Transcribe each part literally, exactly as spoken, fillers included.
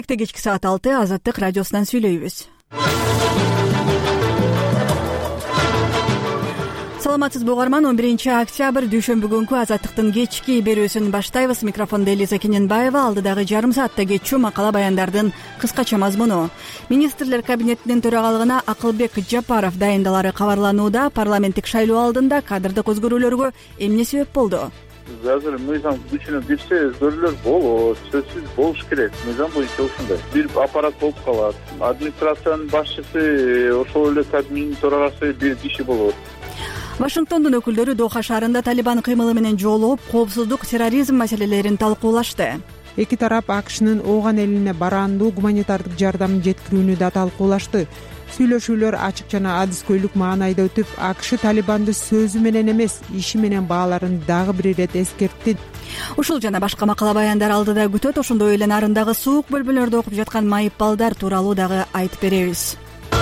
Кечки саат алты Азаттык радиосунан сүйлөйбүз. Саламатсызбы угарман, он биринчи октябрь дүйшөмбү күнкү Азаттыктын кечки берүүсүн баштайбыз. Микрофондо Элиза Кененбаева. Алдыдагы жарым саатта кетчү макала баяндардын кыскача мазмуну. Министрлер кабинетинин төрагалыгына Акылбек Жапаров дайындалары кабарланууда. Парламенттик шайлоо алдында кадрдык өзгөрүүлөргө эмне себеп болду? Азыр мыйзам күчүнө кирсе өзгөрүүлөр болот, сөзсүз болуш керек. Мыйзам боюнча ушундай. Бир аппарат болуп калат. Администрациянын башчысы, ошол эле кабинеттин төрагасы бир киши болот. Вашингтондун өкүлдөрү Доха шаарында Талибан кыймылы менен жолугуп, коопсуздук, терроризм маселелерин талкуулашты. Эки тарап АКШнын Ооган элине бараандуу гуманитардык жардамын жеткирүүнү да талкуулашты. Сүйлөшүүлөр ачык жана адискөйлүк маанайда өтүп, АКШ Талибанды сөзү менен эмес, иши менен бааларын дагы бир ирет эскертти. Ушул жана башка макала баяндар алдыда күтөт. Ошондой эле нарындагы суук бөлмөлөрдө окуп жаткан майып балдар тууралуу дагы айтып беребиз.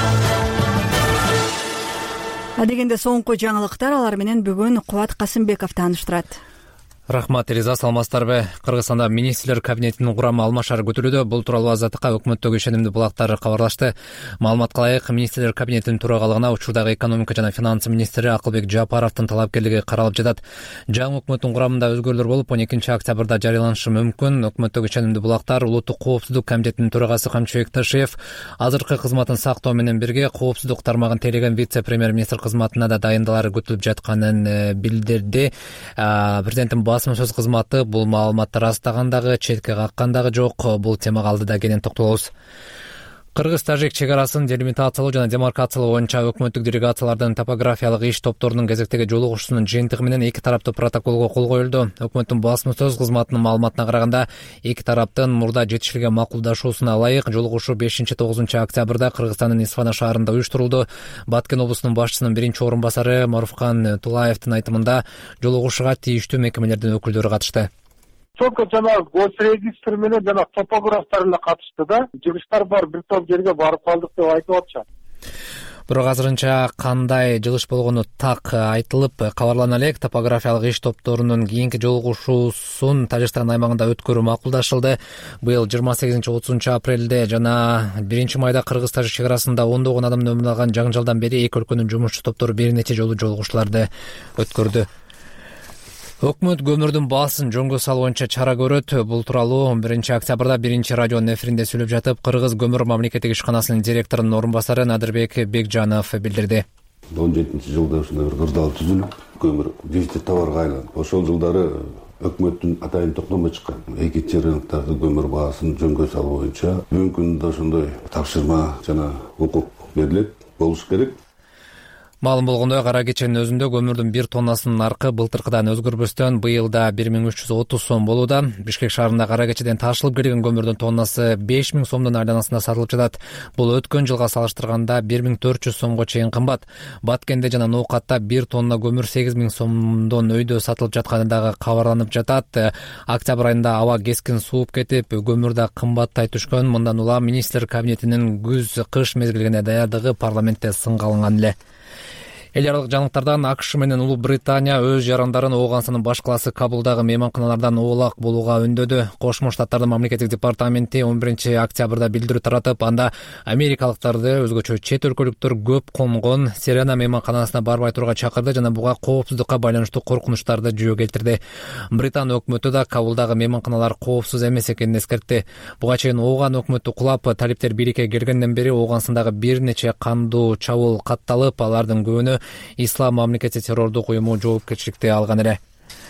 Адегенде соңку жаңылыктар, алар менен бүгүн Кубат Касымбеков тааныштырат. Рахмат, Элиза, саламатсыздарбы? Кыргызстанда министрлер кабинетинин курамы алмашар көтөрүлдү. Бул тууралуу Азаттыкка өкмөттөгү ишенимдүү булактар кабарлашты. Маалыматка ылайык, министрлер кабинетинин төрагалыгына учурдагы экономика жана финанс министри Акылбек Жапаровдун талапкерлиги каралып жатат. Жаңы өкмөттүн курамында өзгөрүүлөр болуп, он экинчи октябрда жарыяланышы мүмкүн. Өкмөттөгү ишенимдүү булактар Улуттук коопсуздук комитетинин төрагасы Камчыбек Ташиев азыркы кызматын сактоо менен бирге коопсуздук тармагын тейлеген вице-премьер-министр кызматына да дайындалары күтүлүп жатканын билдирди. Президенттин басым сөз кызматы бул маалыматты растагандагы, четке каккандагы жок. Бул темага алдыда кенен токтолобуз. Кыргыз-тажик чегарасын делимитациялоо жана демаркациялоо боюнча өкмөттүк делегациялардын топографиялык иш топторунун кезектеги жолугушуусунун жыйынтыгы менен эки тараптуу протоколго кол коюлду. Өкмөттүн басма сөз кызматынын маалыматына караганда, эки тараптын мурда жетишилген макулдашуусуна ылайык жолугушуу бешинчи тогузунчу октябрда Кыргызстандын Исфана шаарында уюштурулду. Баткен облусунун башчысынын биринчи орун басары Марфкан Тулаевдин айтымында жолугушууга тийиштүү мекемелердин өкүлдөрү катышты. Только жана госрегистр менен жана топографтар эле катышты да. Жыгыштар бар, бир топ жерге барып калдык деп айтып атышат. Бирок азырынча кандай жылыш болгону так айтылып кабарлана элек. Топографиялык иш топторунун кийинки жолугушуусун Тажикстан аймагында өткөрүү макулдашылды. Быйыл жыйырма сегизинчи отузунчу апрелде жана биринчи майда Кыргыз-Тажик чегарасында ондогон адамды өмүрүн алган жаңжалдан бери эки өлкөнүн жумушчу топтору бир нече жолу жолугушууларды өткөрдү. Өкмөт көмүрдүн баасын жөнгө салуу боюнча чара көрөт. Бул тууралуу он биринчи октябрда биринчи радионун эфиринде сүйлөп жатып, Кыргыз көмүр мамлекеттик ишканасынын директорунун орун басары Надырбек Бекжанов билдирди. он жетинчи жылда ушундай бир кырдаал түзүлүп, көмүр дефицит товарга айланып, ошол жылдары өкмөттүн атайын токтомо чыккан. Экинчи рыноктогу көмүр баасын жөнгө салуу боюнча бүгүнкү күндө ошондой тапшырма жана укук берилет, болуш керек. Маалым болгондой, кара кеченин өзүндө көмүрдүн бир тоннасынын наркы былтыркыдан өзгөрбөстөн быйылда бир миң үч жүз отуз сом болууда. Бишкек шаарында кара кечеден ташылып келген көмүрдүн тоннасы беш миң сомдун айланасында сатылып жатат. Бул өткөн жылга салыштырганда бир миң төрт жүз сомго чейин кымбат. Баткенде жана Ноокатта бир тонна көмүр сегиз миң сомдон өйдө сатылып жатканы дагы кабарланып жатат. Октябрь айында аба кескин сууп кетип, көмүр да кымбаттай түшкөн. Мындан улам министр кабинетинин күз-кыш мезгилине даярдыгы парламентте сынга алынган эле. Эл аралык жаңылыктардан АКШ менен Улуу Британия өз жарандарын Ооганстанын баш калаасы Кабулдагы мейманканалардан оолак болууга үндөдү. Кошмо Штаттардын мамлекеттик департаменти он биринчи октябрда билдирүү таратып, анда америкалыктарды, өзгөчө чет өлкөлүктөр көп конгон Серена мейманканасына барбай турууга чакырды жана буга коопсуздукка байланыштуу коркунучтарды жөө келтирди. Британ өкмөтү да Кабулдагы мейманканалар коопсуз эмес экенин эскертти. Буга чейин Ооган өкмөтү кулап, талиптер бийликке келгенден бери Ооганстандагы бир нече кандуу чабуул катталып, алардын көбүнө Ислам мамлекети террордук уюму жоопкерчиликти алган эле.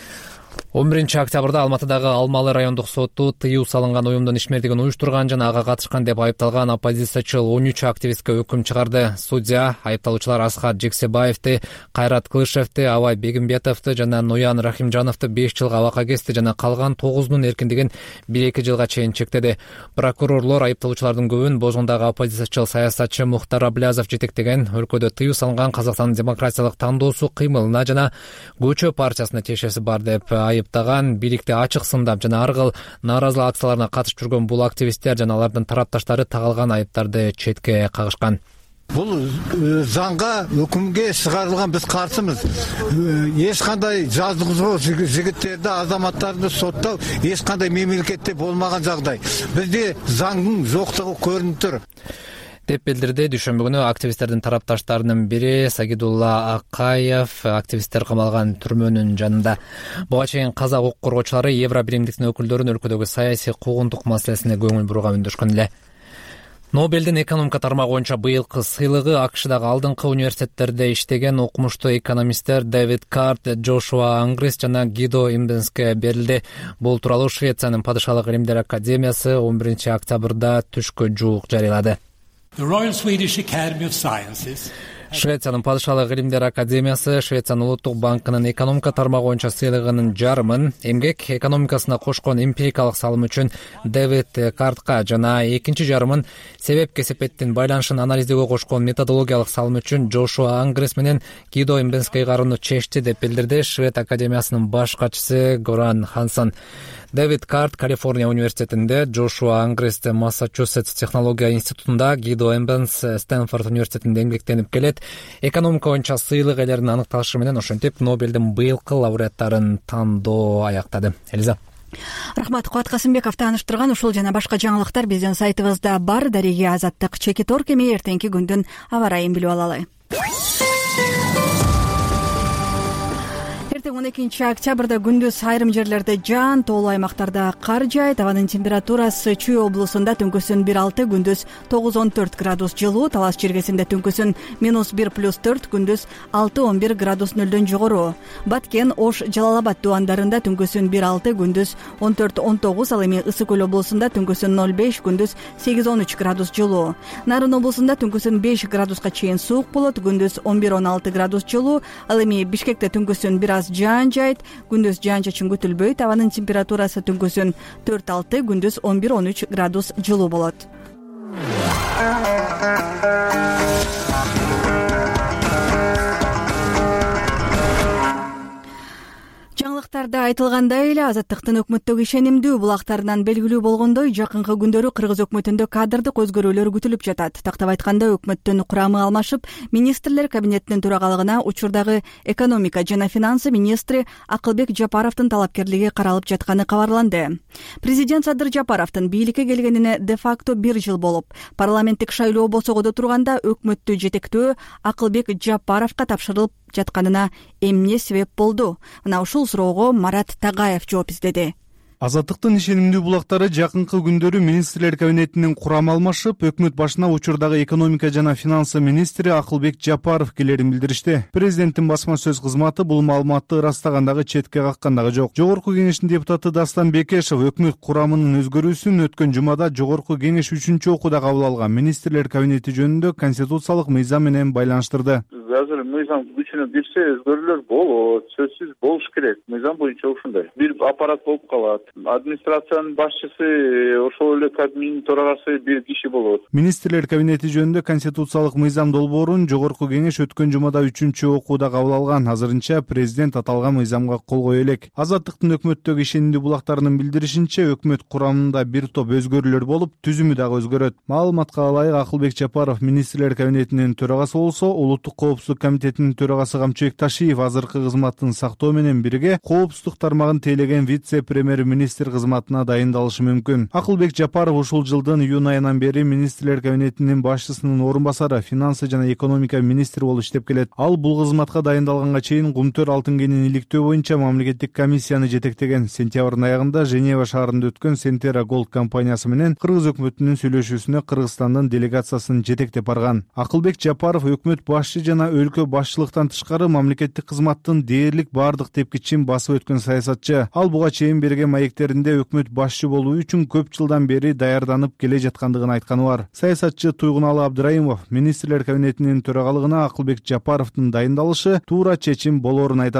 он биринчи октябрда Алматыдагы Алмалы райондук соту тыюу салынган уюмдун ишмердигин уюштурган жана ага катышкан деп айыпталган оппозициячыл он үч активистке өкүм чыгарды. Судья айыпталуучулар Асхат Жексебаевди, Кайрат Кылышевди, Абай Бегимбетовду жана Ноян Рахимжановду беш жылга абакка кести жана калган тогузунун эркиндигин бир эки жылга чейин чектеди. Прокурорлор айыпталуучулардын көбүн бозондагы оппозициячыл саясатчы Мухтар Аблязов жетектеген өлкөдө тыюу салынган Казакстандын демократиялык тандоосу кыймылына жана Көчө партиясына тиешеси бар деп айыптаган. Бийликти ачык сындап жана ар кыл нааразылык акцияларына катышып жүргөн бул активисттер жана алардын тарапташтары тагылган айыптарды четке кагышкан. Бул заңга, өкүмгө чыгарылган биз каршымыз. Эч кандай жаздыгызгоо жигиттерди, азаматтарды соттоо эч кандай мемлекетте болмаган жагдай. Бизде заңдын жоктугу көрүнүп тур деп билдирди дүйшөмбү күнү активисттердин тарапташтарынын бири Сагидулла Акаев. Активисттер камалган түрмөнүн жанында. Буга чейин казак укук коргоочулары Евро биримдиктин өкүлдөрүн өлкөдөгү саясий куугунтук маселесине көңүл бурууга үндөшкөн эле. Нобелдин экономика тармагы боюнча быйылкы сыйлыгы АКШдагы алдыңкы университеттерде иштеген окумуштуу экономисттер Дэвид Карт, Джошуа Ангрис жана Гидо Имбенске берилди. Бул тууралуу Швециянын падышалык илимдер академиясы он биринчи октябрда түшкө жуук жарыялады. Швециянын падышалык илимдер академиясы Швециянын улуттук банкынын экономика тармагы боюнча сыйлыгынын жарымын эмгек экономикасына кошкон эмпирикалык салым үчүн Дэвид Картка жана экинчи жарымын себеп кесепеттин байланышын анализдөөгө кошкон методологиялык салым үчүн Джошуа Ангрис менен Гидо Имбенске ыйгарууну чечти деп билдирди Швед академиясынын баш катчысы Горан Хансон. Дэвид Карт Калифорния университетинде, Джошуа Ангрис Массачусетс технология институтунда, Гидо Имбенс Стэнфорд университетинде эмгектенип келет. Экономика боюнча сыйлык ээлеринин аныкталышы менен ошентип Нобелдин быйылкы лауреаттарын тандоо аяктады. Элиза. Рахмат, Куат Касымбеков тааныштырган ушул жана башка жаңылыктар биздин сайтыбызда бар. Дареги Азаттык чеки торк эми эртеңки күндүн аба ырайын билип алалы. он экинчи октябрда күндүз айрым жерлерде жаан, тоолуу аймактарда кар жаайт. Абанын температурасы Чүй облусунда түнкүсүн бир алты, күндүз тогуз он төрт градус жылуу, Талас жергесинде түнкүсүн минус бир плюс төрт, күндүз алты он бир градус нөлдөн жогору. Баткен, Ош, Жалал Абад дубандарында түнкүсүн бир алты, күндүз он төрт он тогуз, ал эми Ысык көл облусунда түнкүсүн ноль беш, күндүз сегиз он үч градус жылуу. Нарын облусунда түнкүсүн беш градуска чейин суук болот, күндүз он бир он алты градус жылуу, ал эми Бишкекте түнкүсүн бир аз жаан жайт, күндүз жаан-чачын күтүлбөйт. Абанын температурасы түнкүсүн төрт алты, күндүз он бир он үч градус жылуу болот. Жаңылыктарда айтылгандай эле Азаттыктын өкмөттөгү ишенимдүү булактарынан белгилүү болгондой, жакынкы күндөрү Кыргыз өкмөтүндө кадрдык өзгөрүүлөр күтүлүп жатат. Тактап айтканда, өкмөттүн курамы алмашып, министрлер кабинетинин төрагалыгына учурдагы экономика жана финансы министри Акылбек Жапаровдун талапкерлиги каралып жатканы кабарланды. Президент Садыр Жапаровдун бийликке келгенине де-факто бир жыл болуп, парламенттик шайлоо босогодо турганда өкмөттү жетектөө Акылбек Жапаровго тапшырылып жатканына эмне себеп болду? Мына ушул суроого Марат Тагаев жооп издеди. Азаттыктын ишенимдүү булактары жакынкы күндөрү министрлер кабинетинин курамы алмашып, өкмөт башына учурдагы экономика жана финансы министри Акылбек Жапаров келерин билдиришти. Президенттин басма сөз кызматы бул маалыматты ырастагандагы четке каккандагы жок. Жогорку кеңештин депутаты Дастан Бекешев өкмөт курамынын өзгөрүүсүн өткөн жумада Жогорку кеңеш үчүнчү окууда кабыл алган министрлер кабинети жөнүндө конституциялык мыйзам менен байланыштырды. Азыр мыйзам күчүнө кирсе өзгөрүүлөр болот, сөзсүз болуш керек. Мыйзам боюнча ушундай. Бир аппарат болуп калат. Администрациянын башчысы, ошол эле кабинеттин төрагасы бир киши болот. Министрлер кабинети жөнүндө конституциялык мыйзам долбоорун Жогорку кеңеш өткөн жумада үчүнчү окууда кабыл алган. Азырынча президент аталган мыйзамга кол кое элек. Азаттыктын өкмөттөгү ишенимдүү булактарынын билдиришинче, өкмөт курамында бир топ өзгөрүүлөр болуп, түзүмү дагы өзгөрөт. Маалыматка ылайык, Акылбек Жапаров министрлер кабинетинин төрагасы болсо, улуттук коопсуздук комитетинин төрагасы Камчыбек Ташиев азыркы кызматын сактоо менен бирге коопсуздук тармагын тейлеген вице-премьер-министр кызматына дайындалышы мүмкүн. Акылбек Жапаров ушул жылдын июнь айынан бери министрлер кабинетинин башчысынын орун басары, финансы жана экономика министри болуп иштеп келет. Ал бул кызматка дайындалганга чейин Кумтөр алтын кенин иликтөө боюнча мамлекеттик комиссияны жетектеген. Сентябрдын аягында Женева шаарында өткөн Сентера Голд компаниясы менен Кыргыз өкмөтүнүн сүйлөшүүсүнө Кыргызстандын делегациясын жетектеп барган. Акылбек Жапаров өкмөт башчы жана өлкө башчылыктан тышкары мамлекеттик кызматтын дээрлик бардык тепкичин басып өткөн саясатчы. Ал буга чейин берген маектеринде өкмөт башчы болуу үчүн көп жылдан бери даярданып келе жаткандыгын айтканы бар. Саясатчы Туйгуналы Абдыраимов министрлер кабинетинин төрагалыгына Акылбек Жапаровдун дайындалышы туура чечим болоорун айтат.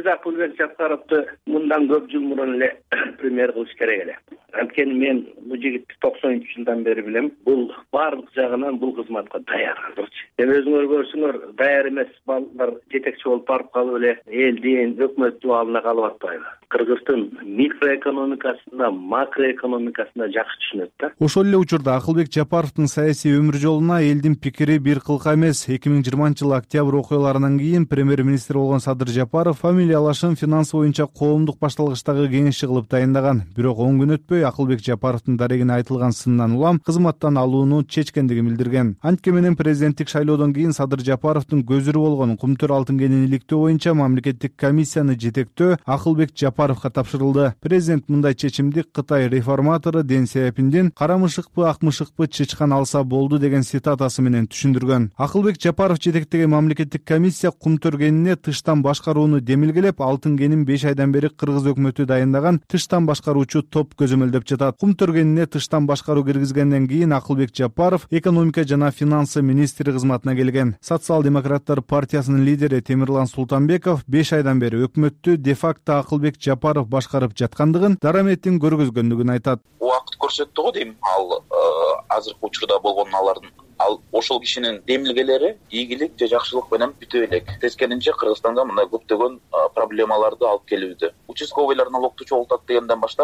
негизи Акылбек Жапаровду мындан көп жыл мурун эле премьер кылыш керек эле. Анткени мен бул жигитти токсон үчүнчү жылдан бери билем. Бул баардык жагынан бул кызматка даяр азырчы. Эми өзүңөр көрсөңөр, даяр эмес балдар жетекчи болуп барып калып эле элдин, өкмөттүн алдына калып атпайбы? Кыргыздын микроэкономикасында, макроэкономикасында жакшы түшүнөт да. Ошол эле учурда Акылбек Жапаровдун саясий өмүр жолуна элдин пикири бир кылка эмес. эки миң жыйырманчы жылы октябрь окуяларынан кийин премьер-министр болгон Садыр Жапаров фамилия алышын финансы боюнча коомдук башталгычтагы кеңешчи кылып дайындаган. Бирок он күн өтпөй Акылбек Жапаровдун дарегине айтылган сындан улам кызматтан алууну чечкендигин билдирген. Антке менен президенттик шайлоодон кийин Садыр Жапаровдун көзүрү болгон Кумтөр алтын кенин иликтөө боюнча мамлекеттик комиссияны жетектөө Акылбек Жапаровго тапшырылды. Президент мындай чечимди Кытай реформатору Дэн Сяопиндин «карамышыкпы, акмышыкпы чычкан алса болду» деген цитатасы менен түшүндүргөн. Акылбек Жапаров жетектеген мамлекеттик комиссия Кумтөр кенине тыштан башкарууну демилгелеп, алтын кенин беш айдан бери кыргыз өкмөтү дайындаган тыштан башкаруучу топ көзөмөлдөп жатат. Кумтөр кенине тыштан башкаруу киргизгенден кийин Акылбек Жапаров экономика жана финансы министри кызматына келген. Социал-демократтар партиясынын лидери Темирлан Султанбеков беш айдан бери өкмөттү де-факто Акылбек Жапаров башкарып жаткандыгын, дараметин көргөзгөндүгүн айтат. Убакыт көрсөттү го дейм. Ал азыркы учурда болгон алардын ал ошол кишинин демилгелери ийгилик же жакшылык менен бүтө элек. Тескерисинче Кыргызстанда мындай көптөгөн проблемаларды алып келүүдө. Участковыйлар налогду чогултат дегенден баштап,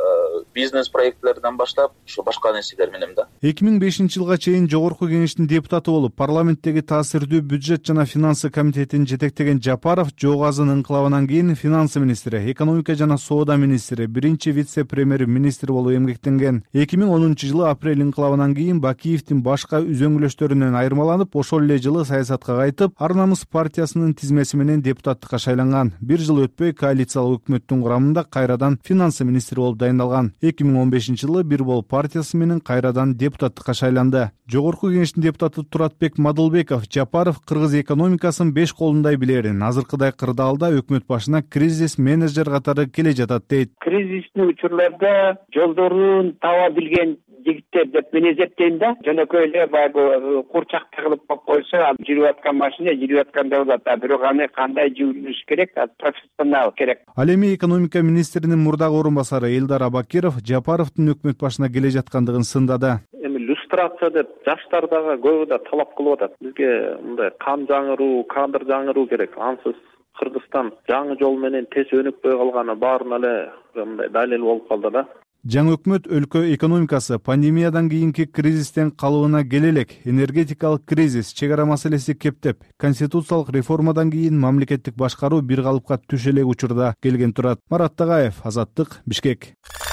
бизнес проектлерден баштап, ошо башка нерселер менен да. эки миң бешинчи жылга чейин Жогорку кеңештин депутаты болуп, парламенттеги таасирдүү бюджет жана финансы комитетин жетектеген Жапаров Жоогазын инкылабынан кийин финансы министри, экономика жана соода министри, биринчи вице-премьер-министр болуп эмгектенген. эки миң онунчу жылы апрель инкылабынан кийин Бакиевдин башка үзөңгүлөштөрүнөн айырмаланып, ошол эле жылы саясатка кайтып, Ар намыс партиясынын тизмеси менен депутаттыкка шайланган. Бир жыл өтпөй коалициялык өкмөттүн курамында кайрадан финансы министри болуп дайындалган. эки миң он бешинчи жылы Бир Бол партиясы менен кайрадан депутаттыкка шайланды. Жогорку кеңештин депутаты Туратбек Мадылбеков Жапаров кыргыз экономикасын беш колундай билерин, азыркыдай кырдаалда өкмөт башына кризис менеджер катары келе жатат дейт. Кризистик учурларда жолдорун таба билген жигиттер деп мен эсептейм да. Жөнөкөй эле баягы курчак тыгылып коюп койсо, жүрүп аткан машина жүрүп аткандай болот. Бирок аны кандай жүрүш керек, профессионал керек. Ал эми экономика министринин мурдагы орун басары Элдар Абакиров Жапаровдун өкмөт башына келе жаткандыгын сындады. Эми люстрация деп жаштар дагы көбү да талап кылып атат. Бизге мындай кан жаңыруу, кадр жаңыруу керек. Ансыз Кыргызстан жаңы жол менен тез өнүкпөй калганы баарына эле мындай далил болуп калды да. Жаңы өкмөт өлкө экономикасы пандемиядан кийинки кризистен калыбына келе элек. Энергетикалык кризис, чек ара маселеси кептеп, конституциялык реформадан кийин мамлекеттик башкаруу бир калыпка түшө элек учурда келген турат. Марат Тагаев, Азаттык, Бишкек.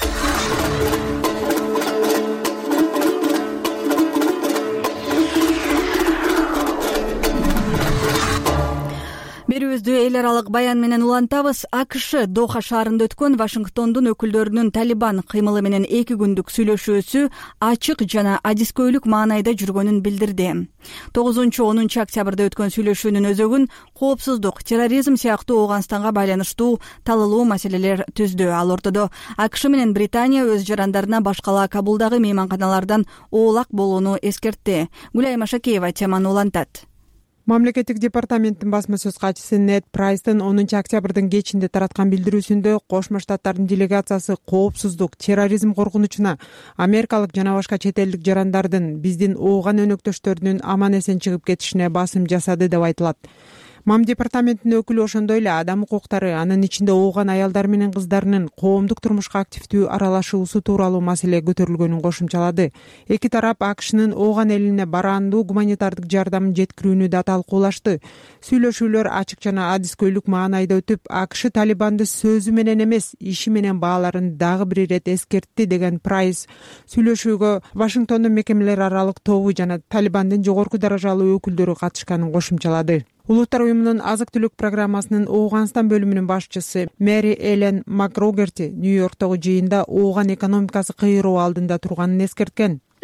Берүүбүздү эл аралык баян менен улантабыз. АКШ Доха шаарында өткөн Вашингтондун өкүлдөрүнүн Талибан кыймылы менен эки күндүк сүйлөшүүсү ачык жана адискөйлүк маанайда жүргөнүн билдирди. тогузунчу онунчу октябрда өткөн сүйлөшүүнүн өзөгүн коопсуздук, терроризм сыяктуу Ооганстанга байланыштуу талылуу маселелер түздү. Ал ортодо АКШ менен Британия өз жарандарына башкала Кабулдагы мейманканалардан оолак болууну эскертти. Гүлай Машакеева теманы улантат. Мамлекеттик департаменттин басма сөз катчысы Нед Прайстын онунчу октябрдын кечинде тараткан билдирүүсүндө Кошмо Штаттардын делегациясы коопсуздук, терроризм коркунучуна америкалык жана башка чет элдик жарандардын биздин ооган өнөктөштөрүнүн аман эсен чыгып кетишине басым жасады деп айтылат. Мам департаментинин өкүлү ошондой эле адам укуктары, анын ичинде ооган аялдар менен кыздарынын коомдук турмушка активдүү аралашуусу тууралуу маселе көтөрүлгөнүн кошумчалады. Эки тарап АКШнын ооган элине бараандуу гуманитардык жардамын жеткирүүнү да талкуулашты. Сүйлөшүүлөр ачык жана адискөйлүк маанайда өтүп, АКШ Талибанды сөзү менен эмес, иши менен бааларын дагы бир ирет эскертти деген Прайс. Сүйлөшүүгө Вашингтондун мекемелер аралык тобу жана Талибандын жогорку даражалуу өкүлдөрү катышканын кошумчалады. Улуттар уюмунун азык-түлүк программасынын Ооганстан бөлүмүнүн башчысы Мэри Элен Макгрогерти Нью-Йорктогу жыйында ооган экономикасы кыйроо алдында турганын эскерткен.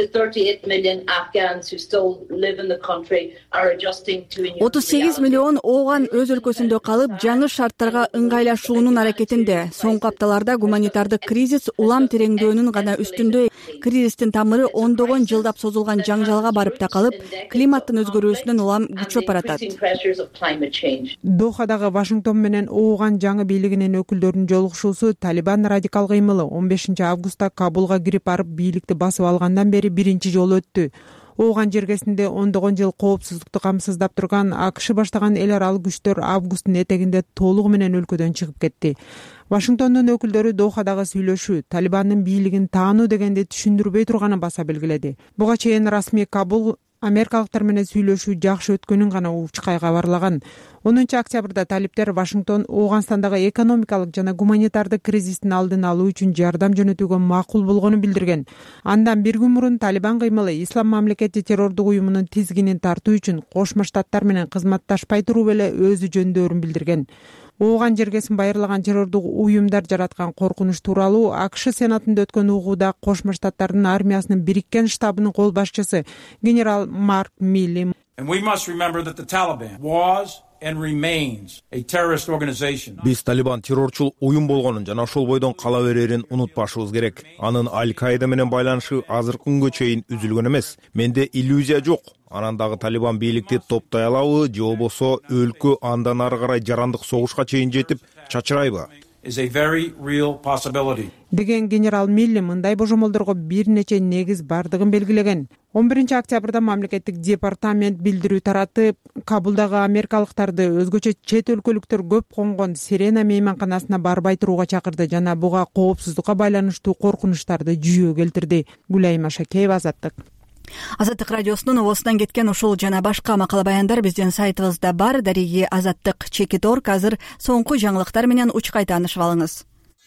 отуз сегиз миллион ооган өз өлкөсүндө калып жаңы шарттарга ыңгайлашуунун аракетинде. Соңку апталарда гуманитардык кризис улам тереңдөөнүн гана үстүндө. Кризистин тамыры ондогон жылдап созулган жаңжалга барып такалып, климаттын өзгөрүүсүнөн улам күчөп баратат. Дохадагы Вашингтон менен ооган жаңы бийлигинин өкүлдөрүнүн жолугушуусу Талибан радикал кыймылы он бешинчи августта Кабулга кирип барып бийликти басып алгандан бери биринчи жолу өттү. Ооган жергесинде ондогон жыл коопсуздукту камсыздап турган АКШ баштаган эл аралык күчтөр августтун этегинде толугу менен өлкөдөн чыгып кетти. Вашингтондун өкүлдөрү Дохадагы сүйлөшүү Талибандын бийлигин таануу дегенди түшүндүрбөй турганын баса белгиледи. Буга чейин расмий Кабул америкалыктар менен сүйлөшүү жакшы өткөнүн гана учкай кабарлаган. онунчу октябрда талиптер Вашингтон Ооганстандагы экономикалык жана гуманитардык кризистин алдын алуу үчүн жардам жөнөтүүгө макул болгонун билдирген. Андан бир күн мурун Талибан кыймылы Ислам мамлекети террордук уюмунун тизгинин тартуу үчүн Кошмо Штаттар менен кызматташпай туруп эле өзү жөндөөрүн билдирген. Ооган жергесин байырлаган террордук уюмдар жараткан коркунуч тууралуу АКШ Сенатында өткөн угууда Кошмо Штаттардын армиясынын бириккен штабынын кол башчысы генерал Марк Милли Биз Талибан террорчул уюм болгонун жана ошол бойдон кала берерин унутпашыбыз керек. Анын Аль-Каида менен байланышы азыркы күнгө чейин үзүлгөн эмес. Менде иллюзия жок. Анан дагы Талибан бийликти топтой алабы, же болбосо өлкө андан ары карай жарандык согушка чейин жетип чачырайбы? деген генерал Милли мындай божомолдорго бир нече негиз бардыгын белгилеген. он биринчи октябрда мамлекеттик департамент билдирүү таратып, Кабулдагы америкалыктарды өзгөчө чет өлкөлүктөр көп конгон Сирена мейманканасына барбай турууга чакырды жана буга коопсуздукка байланыштуу коркунучтарды жүйө келтирди. Гүлайым Ашакеева, Азаттык. Азаттык радиосунун обосунан кеткен ушул жана башка макала баяндар биздин сайтыбызда бар. Дареги Азаттык чекит орг. Азыр соңку жаңылыктар менен учкай таанышып алыңыз.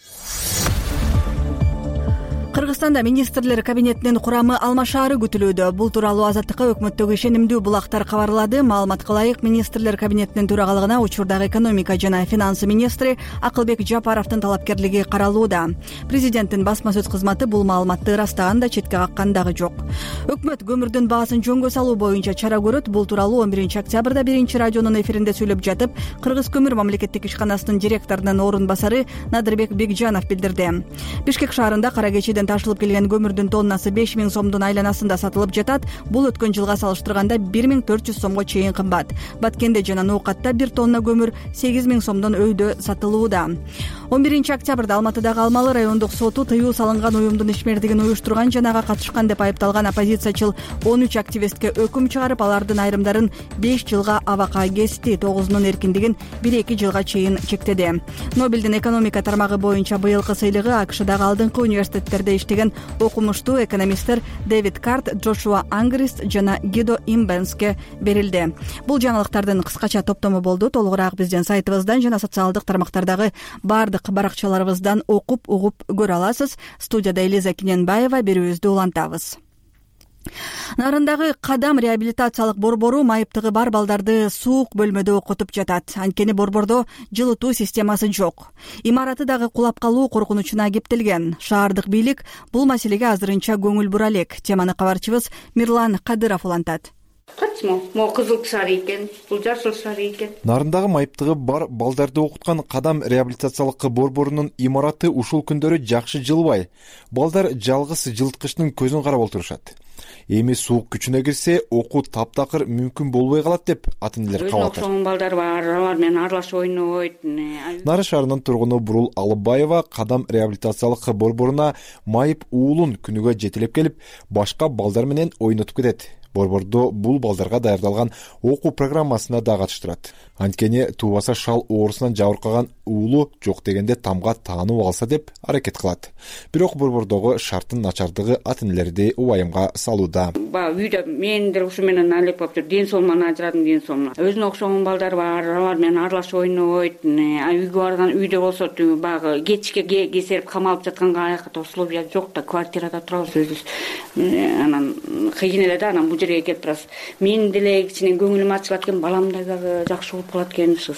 Кыргызстанда министрлер кабинетинин курамы алмашаары күтүлүүдө. Бул тууралуу Азаттыкка өкмөттөгү ишенимдүү булактар кабарлады. Маалымат кылайык, министрлер кабинетинин төрагалыгына учурдагы экономика жана финансы министри Акылбек Жапаровдун талапкерлиги каралууда. Президенттин басма сөз кызматы бул маалыматты ырастаган да четке каккан дагы жок. Өкмөт көмүрдүн баасын жөнгө салуу боюнча чара көрөт. Бул тууралуу он биринчи октябрда биринчи радионун эфиринде сүйлөп жатып, Кыргыз көмүр мамлекеттик ишканасынын директорунун орун басары Надырбек Бекжанов билдирди. Бишкек шаарында кара кечиден ташылып келген көмүрдүн тоннасы беш миң сомдун айланасында сатылып жатат. Бул өткөн жылга салыштырганда бир миң төрт жүз сомго чейин кымбат. Баткенде жана Ноокатта бир тонна көмүр сегиз миң сомдон өйдө сатылууда. он биринчи октябрда Алматыдагы Алмалы райондук соту тыюу салынган уюмдун ишмердигин уюштурган жана ага катышкан деп айыпталган оппозициячыл он үч активистке өкүм чыгарып, алардын айрымдарын беш жылга абакка кести, тогузунун эркиндигин бир эки жылга чейин чектеди. Нобелдин экономика тармагы боюнча быйылкы сыйлыгы АКШдагы алдыңкы университеттерде иштеген окумуштуу экономисттер Дэвид Карт, Джошуа Ангрист жана Гидо Имбенске берилди. Бул жаңылыктардын кыскача топтому болду. Толугураак биздин сайтыбыздан жана социалдык тармактардагы бардык баракчаларыбыздан окуп, угуп көрө аласыз. Студияда Элиза Кененбаева, берүүбүздү улантабыз. Нарындагы Кадам реабилитациялык борбору майыптыгы бар балдарды суук бөлмөдө окутуп жатат. Анткени борбордо жылытуу системасы жок. Имараты дагы кулап калуу коркунучуна кептелген. Шаардык бийлик бул маселеге азырынча көңүл бура элек. Теманы кабарчыбыз Мирлан Кадыров улантат. Могу кызыл сары экен, бул жашыл сары экен. Нарындагы майыптыгы бар балдарды окуткан Кадам реабилитациялык борборунун имараты ушул күндөрү жакшы жылбай. Балдар жалгыз жылыткычтын көзүн карап отурушат. Эми суук күчүнө кирсе, окуу таптакыр мүмкүн болбой калат деп ата энелер кабатат. Өзүнүн балдар бар, алар менен аралашып ойнойт. Нары шаарынын тургуну Бурул Алыбаева Кадам реабилитациялык борборуна майып уулун күнүгө жетелеп келип, башка балдар менен ойнотуп кетет. Борбордо бул балдарга даярдалган окуу программасына да катыштырат. Анткени туубаса шал оорусунан жабыркаган уулу жок дегенде тамга таанып алса деп аракет кылат. Бирок борбордогу шарттын начардыгы ата энелерди убайымга салууда. Баягы үйдө мендир ушу менен алып коюптур, ден соолуман ажырадым, ден соолуман. Өзүнө окшогон балдар бар, алар менен аралашып ойнойт. Үйгө барган үйдө болсо баягы кечке кесерип камалып жатканга аякта условия жок да, квартирада турабыз өзүбүз. Анан кыйын эле да, анан бул жерге келип турасыз. Мен деле кичине көңүлүм ачылат экен, балам да дагы жакшы болуп калат экен чыкса.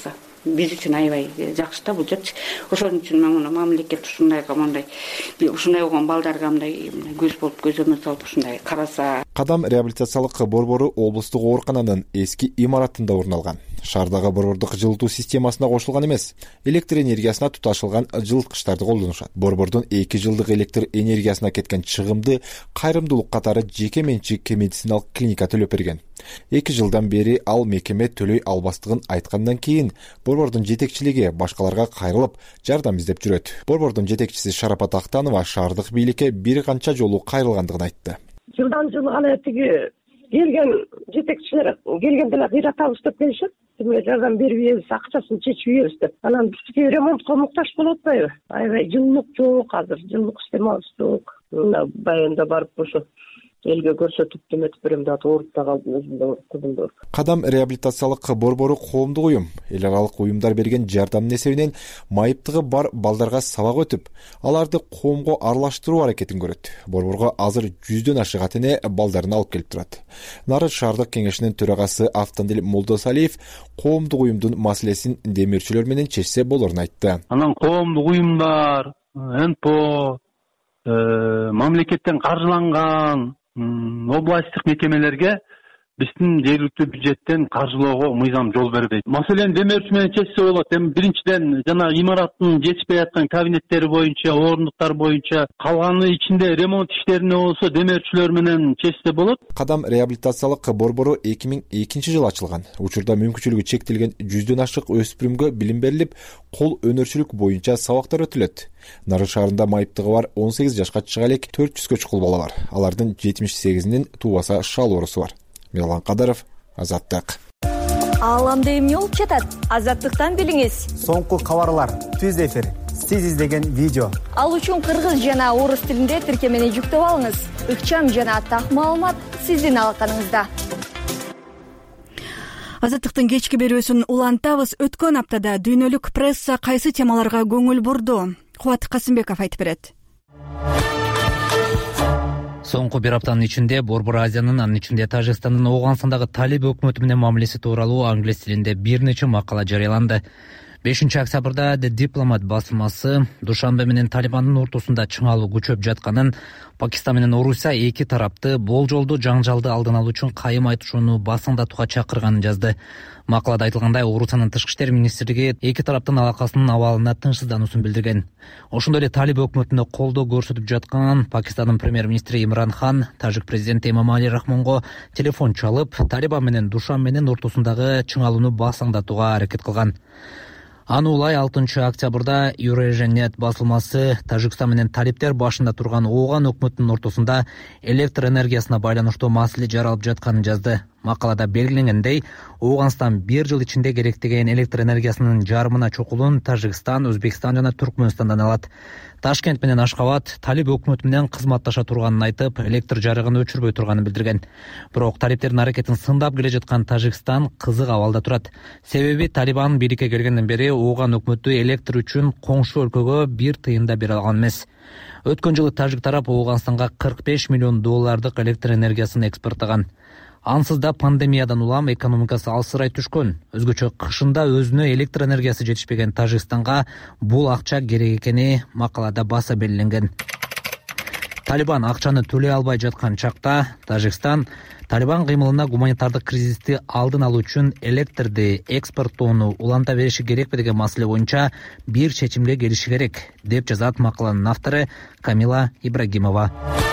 биз үчүн аябай жакшы да бул жерчи. Ошон үчүн мына мамлекет ушундайга мындай ушундай болгон балдарга мындай көз болуп көзөмөл салып ушундай караса. Кадам реабилитациялык борбору облустук оорукананын эски имаратында орун алган. Шаардагы борбордук жылытуу системасына кошулган эмес, электр энергиясына туташылган жылыткычтарды колдонушат. Борбордун эки жылдык электр энергиясына кеткен чыгымды кайрымдуулук катары жеке менчик медициналык клиника төлөп берген. эки жылдан бери ал мекеме төлөй албастыгын айткандан кийин борбордун жетекчилиги башкаларга кайрылып жардам издеп жүрөт. Борбордун жетекчиси Шарапат Актанова шаардык бийликке бир канча жолу кайрылгандыгын айтты. Жылдан жылы гана тиги келген жетекчилер келгенде эле кыйратабыз деп келишет. Сизге жардам бербейбиз, акчасын чечип беребиз деп. Анан бизге ремонтко муктаж болуп атпайбы? Аябай жылуулук жок азыр, жылуулук системабыз жок. Мына баянда барып ошо элге көрсөтүп деметип берем да ооруп да калдым өзүмдө кызымды. Кадам реабилитациялык борбору коомдук уюм, эл аралык уюмдар берген жардамдын эсебинен майыптыгы бар балдарга сабак өтүп, аларды коомго аралаштыруу аракетин көрөт. Борборго азыр жүздөн ашык ата эне балдарын алып келип турат. Нары шаардык кеңешинин төрагасы Автандил Молдосалиев коомдук уюмдун маселесин демирчилер менен чечсе болорун айтты. Анан коомдук уюмдар, эн пэ о, мамлекеттен каржыланган областтык мекемелерге биздин жергиликтүү бюджеттен каржылоого мыйзам жол бербейт. Маселени демирчи менен чечсе болот. Эми биринчиден жана имараттын жетишпей аткан кабинеттери боюнча, орундуктар боюнча, калганы ичинде ремонт иштерине болсо демирчилер менен чечсе болот. Кадам реабилитациялык борбору эки миң экинчи жылы ачылган. Учурда мүмкүнчүлүгү чектелген жүздөн ашык өспүрүмгө билим берилип, кол өнөрчүлүк боюнча сабактар өтүлөт. Нары шаарында майыптыгы бар он сегиз жашка чыга элек төрт жүзгө чукул бала бар. Алардын жетимиш сегизинин туубаса шал оорусу бар. Мелан Кадаров, Азаттык. Ааламда эмне болуп жатат? Азаттыктан билиңиз. Соңку кабарлар, түз эфир, сиз издеген видео. Ал үчүн кыргыз жана орус тилинде тиркемени жүктөп алыңыз. Ыкчам жана так маалымат сиздин алаканыңызда. Азаттыктын кечки берүүсүн улантабыз. Өткөн аптада дүйнөлүк пресса кайсы темаларга көңүл бурду? Кубат Касымбеков айтып берет. Соңку бир аптанын ичинде Борбор Азиянын, анын ичинде Тажикстандын Ооганстандагы талиб өкмөтү менен мамилеси тууралуу англис тилинде бир нече макала жарыяланды. бешинчи октябрда The Diplomat басылмасы Душанбе менен Талибандын ортосунда чыңалуу күчөп жатканын, Пакистан менен Орусия эки тарапты болжолдуу жаңжалды алдын алуу үчүн кайым айтышууну басыңдатууга чакырганын жазды. Макалада айтылгандай, Орусиянын тышкы иштер министрлиги эки тараптын алакасынын абалына тынчсыздануусун билдирген. Ошондой эле талиб өкмөтүнө колдоо көрсөтүп жаткан Пакистандын премьер-министри Имран Хан тажик президенти Эмомали Рахмонго телефон чалып, Талибан менен Душанбенин ортосундагы чыңалууну басыңдатууга аракет кылган. Аны улай алтынчы октябрда Eurasian басылмасы Тажикстан менен талиптер башында турган Ооган өкмөтүнүн ортосунда электр энергиясына байланыштуу маселе жаралып жатканын жазды. Макалада белгиленгендей, Ооганстан бир жыл ичинде керектеген электр энергиясынын жарымына чокулун Тажикстан, Өзбекстан жана Түркмөнстандан алат. Ташкент менен Ашкабад талиб өкмөтү менен кызматташа турганын айтып, электр жарыгын өчүрбөй турганын билдирген. Бирок талиптердин аракетин сындап келе жаткан Тажикстан кызык абалда турат. Себеби Талибан бийликке келгенден бери Ооган өкмөтү электр үчүн коңшу өлкөгө бир тыйын да бере алган эмес. Өткөн жылы тажик тарап Ооганстанга кырк беш миллион доллардык электр энергиясын экспорттаган. Ансыз да пандемиядан улам экономикасы алсырай түшкөн. Өзгөчө кышында өзүнө электр энергиясы жетишпеген Тажикстанга бул акча керек экени макалада баса белгиленген. Талибан акчаны төлөй албай жаткан чакта Тажикстан Талибан кыймылына гуманитардык кризисти алдын алуу үчүн электрди экспорттоону уланта бериши керекпи деген маселе боюнча бир чечимге келиши керек, деп жазат макаланын автору Камила Ибрагимова.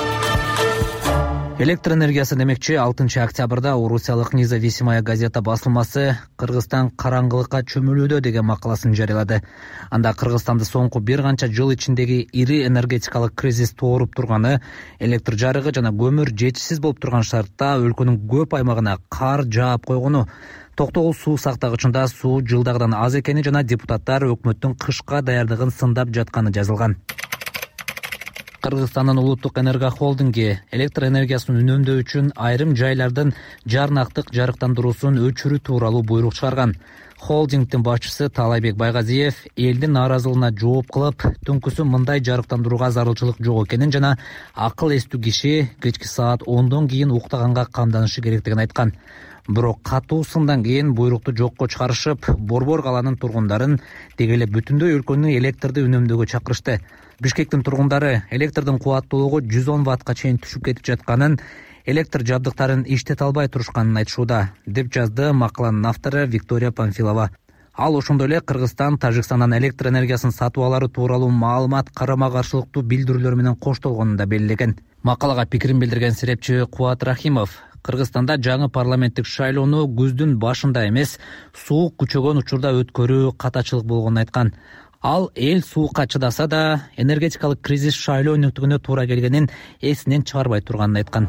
Электр энергиясы демекчи алтынчы октябрда Орусиялык Независимая газета басылмасы Кыргызстан караңгылыкка чөмүлүүдө деген макаласын жарыялады. Анда Кыргызстанды соңку бир канча жыл ичиндеги ири энергетикалык кризис тооруп турганы, электр жарыгы жана көмүр жетишсиз болуп турган шартта өлкөнүн көп аймагына кар жаап койгону, токтогул суу сактагычында суу жылдагыдан аз экени жана депутаттар өкмөттүн кышка даярдыгын сындап жатканы жазылган. Кыргызстандын улуттук энерго холдинги электр энергиясын үнөмдөө үчүн айрым жайлардын жарнактык жарыктандыруусун өчүрүү тууралуу буйрук чыгарган. Холдингдин башчысы Таалайбек Байгазиев элдин нааразылыгына жооп кылып, түнкүсү мындай жарыктандырууга зарылчылык жок экенин жана акыл эстүү киши кечки саат ондон кийин уктаганга камданышы керектигин айткан. Бирок катуу сындан кийин буйрукту жокко чыгарышып, Борбор каланын тургундарын деги эле бүтүндөй өлкөнү электрди үнөмдөөгө чакырышты. Бишкектин тургундары электрдин кубаттуулугу жүз он ваттка чейин түшүп кетип жатканын, электр жабдыктарын иштете албай турушканын айтышууда, деп жазды макаланын автору Виктория Панфилова. Ал ошондой эле Кыргызстан Тажикстандан электр энергиясын сатып алары тууралуу маалымат карама-каршылыктуу билдирүүлөр менен коштолгонун да белгилеген. Макалага пикирин билдирген серепчи Кубат Рахимов Кыргызстанда жаңы парламенттик шайлоону күздүн башында эмес, суук күчөгөн учурда өткөрүү катачылык болгонун айткан. Ал эл суукка чыдаса да энергетикалык кризис шайлоо өнөктүгүнө туура келгенин эсинен чыгарбай турганын айткан.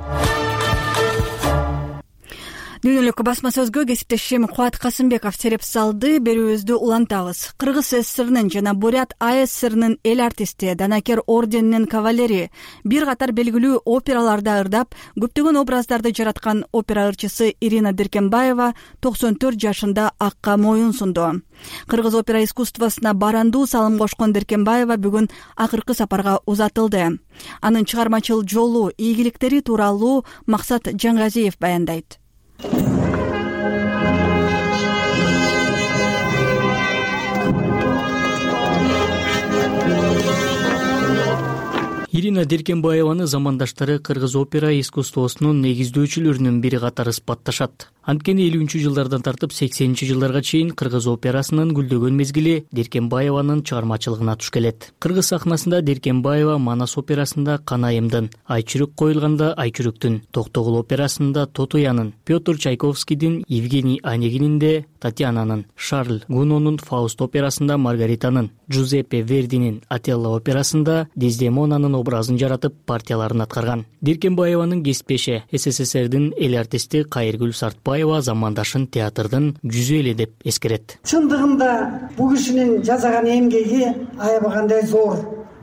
Дүйнөлүк басма сөзгө кесиптешим Кубат Касымбеков сереп салды. Берүүбүздү улантабыз. Кыргыз СССРнын жана Бурят АССРнын эл артисти, Данакер орденинин кавалери, бир катар белгилүү операларда ырдап, көптөгөн образдарды жараткан опера ырчысы Ирина Деркенбаева токсон төрт жашында акка моюн сунду. Кыргыз опера искусствосуна барандуу салым кошкон Деркенбаева бүгүн акыркы сапарга узатылды. Анын чыгармачыл жолу, ийгиликтери тууралуу Максат Жаңгазиев баяндайт. Ирина Деркенбаеваны замандаштары кыргыз опера искусствосунун негиздөөчүлөрүнүн бири катары сыпатташат. Анткени элүүнчү жылдардан тартып сексенинчи жылдарга чейин кыргыз операсынын гүлдөгөн мезгили Деркенбаеванын чыгармачылыгына туш келет. Кыргыз сахнасында Деркенбаева Манас операсында Канайымдын, Айчүрүк коюлганда Айчүрүктүн, Токтогул операсында Тотуянын, Петр Чайковскийдин Евгений Онегининде Татьянанын, Шарль Гунонун Фауст операсында Маргаританын, Джузеппе Вердинин Отелло операсында Дездемонанын образын жаратып партияларын аткарган. Деркенбаеванын кесипеши СССРдин эл артисти Кайыргүл Сартбаева замандашын театрдын жүзү эле деп эскерет. Чындыгында бул кишинин жасаган эмгеги аябагандай зор.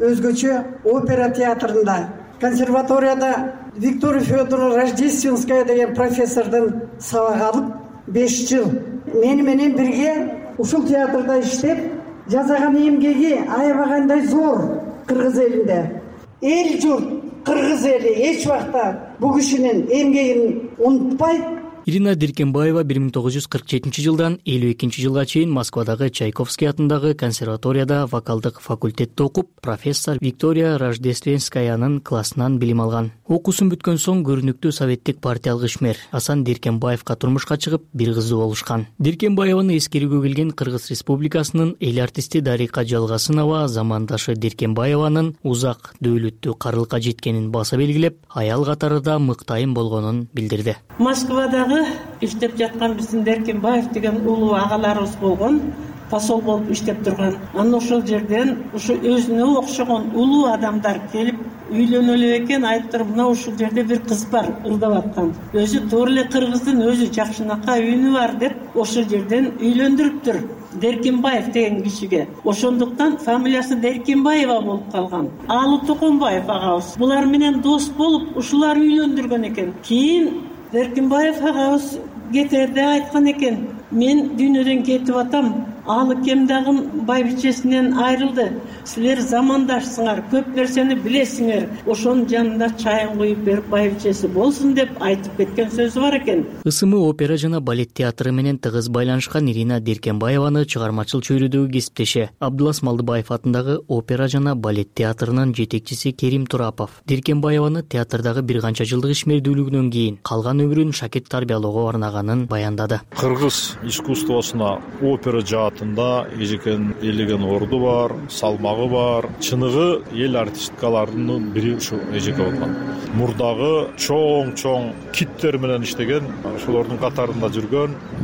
Өзгөчө опера театрында, консерваторияда Виктория Федоровна Рождественская деген профессордун сабак алып беш жыл мени менен бирге ушул театрда иштеп, жасаган эмгеги аябагандай зор кыргыз элинде. Эл журт, кыргыз эли эч убакта бул кишинин эмгегин унутпайт. Ирина Деркенбаева бир миң тогуз жүз кырк жетинчи жылдан элүү экинчи жылга чейин Москвадагы Чайковский атындагы консерваторияда вокалдык факультетте окуп, профессор Виктория Рождественскаянын классынан билим алган. Окуусун бүткөн соң көрүнүктүү советтик партиялык ишмер Асан Деркенбаевка турмушка чыгып, бир кызы болушкан. Деркенбаеваны эскерүүгө келген Кыргыз Республикасынын эл артисти Дарика Жалгасынова замандашы Деркенбаеванын узак дөөлөттүү карылыкка жеткенин баса белгилеп, аял катарында мыктайым болгонун билдирди. Москвадагы иштеп жаткан биздин Деркенбаев деген улуу агаларыбыз болгон, посол болуп иштеп турган. Анан ошол жерден ушу өзүнө окшогон улуу адамдар келип үйлөнөлү экен, айтыптыр, мына ушул жерде бир кыз бар, ырдап аткан. Өзү туура эле кыргыздын өзү жакшынакай үнү бар деп ошол жерден үйлөндүрүптүр Деркенбаев деген кишиге. Ошондуктан фамилиясы Деркенбаева болуп калган. Алы Токонбаев агабыз булар менен дос болуп, ушулар үйлөндүргөн экен. Кийин Деркенбаев агабыз кетерде айткан экен, мен дүйнөдөн кетип атам, алы кемдагын байбичесинен айрылды. Силер замандашсыңар, көп нерсени билесиңер. Ошонун жанында чайын куюп берип байбичеси болсун деп айтып кеткен сөзү бар экен. Ысымы опера жана балет театры менен тыгыз байланышкан Ирина Деркенбаеваны чыгармачыл чөйрөдөгү кесиптеши Абдулас Малдыбаев атындагы опера жана балет театрынын жетекчиси Керим Турапов Деркенбаеваны театрдагы бир канча жылдык ишмердүүлүгүнөн кийин калган өмүрүн шакирт тарбиялоого арнаганын баяндады. Кыргыз искусствосуна опера жаатында эжекен элеген орду бар, салмагы бар. Чыныгы эл артисткаларынын бири ушу эжеке болгон. Мурдагы чоң-чоң киттер менен иштеген, ошолордун катарында жүргөн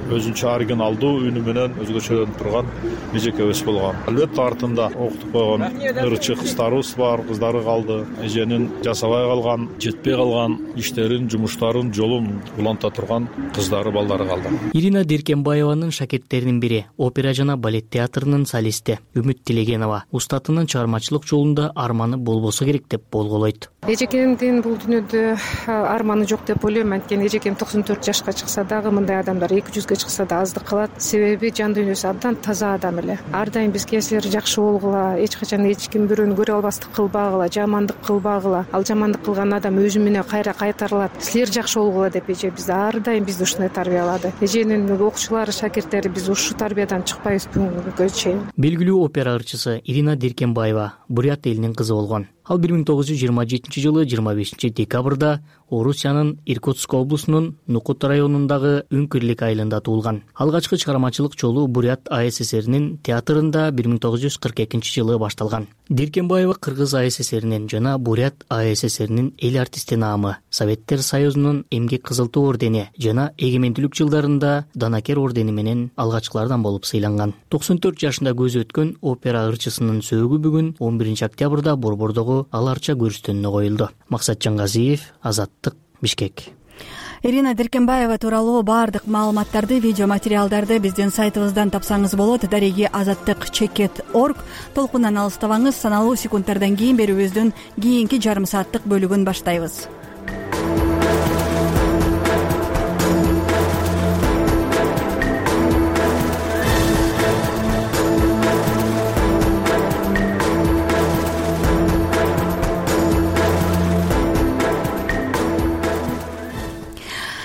өзүнчө оригиналдуу үнү менен өзгөчөлөнүп турган эжекебиз болгон. Албетте артында окутуп койгон ырчы кыздарыбыз бар, кыздары калды. Эженин жасабай калган, жетпей калган иштерин, жумуштарын, жолун уланта турган кыздары, балдары калды. Ирина Деркенбаеванын шакирттеринин бири, опера жана балет театрынын солисти Үмүт Тилегенова устатынын чыгармачылык жолунда арманы болбосо керек деп болголойт. Эжекемдин бул дүйнөдө арманы жок деп ойлойм. Анткени эжекем токсон төрт жашка чыкса дагы мындай адамдар эки жүзгө чыкса да аздык калат. Себеби жан дүйнөсү абдан таза адам эле. Ар дайым бизге силер жакшы болгула, эч качан эч ким бирөөнү көрө албастык кылбагыла, жамандык кылбагыла. Ал жамандык кылган адам өзү менен кайра кайтарылат. Силер жакшы болгула деп эже бизди ар дайым бизди ушундай тарбиялады. Эженин окуучулары, шакирттери биз ушу тарбиядан чыкпайбыз бүгүнгүгө чейин. Белгилүү опера ырчысы Ирина Деркенбаева Бурят элинин кызы болгон. Ал бир миң тогуз жүз жыйырма жетинчи жылы жыйырма бешинчи декабрда Орусиянын Иркутск облусунун Нукут районундагы Үңкүрлүк айылында туулган. Алгачкы чыгармачылык жолу Бурят АССРнин театрында бир миң тогуз жүз кырк экинчи жылы башталган. Деркенбаева Кыргыз АССРнин жана Бурят АССРнин эл артисти наамы, Советтер Союзунун Эмгек Кызыл Туу ордени жана эгемендүүлүк жылдарында Данакер ордени менен алгачкылардан болуп сыйланган. токсон төрт жашында көзү өткөн опера ырчысынын сөөгү бүгүн он биринчи октябрда Борбордогу Ал Арча көрүстөнүнө коюлду. Максат Жангазиев, Азаттык, Бишкек. Ирина Деркенбаева тууралуу баардык маалыматтарды, видео материалдарды биздин сайтыбыздан тапсаңыз болот. Дареги азаттык чекит точка орг. Толкундан алыстабаңыз, саналуу секундтардан кийин берүүбүздүн кийинки жарым сааттык бөлүгүн баштайбыз.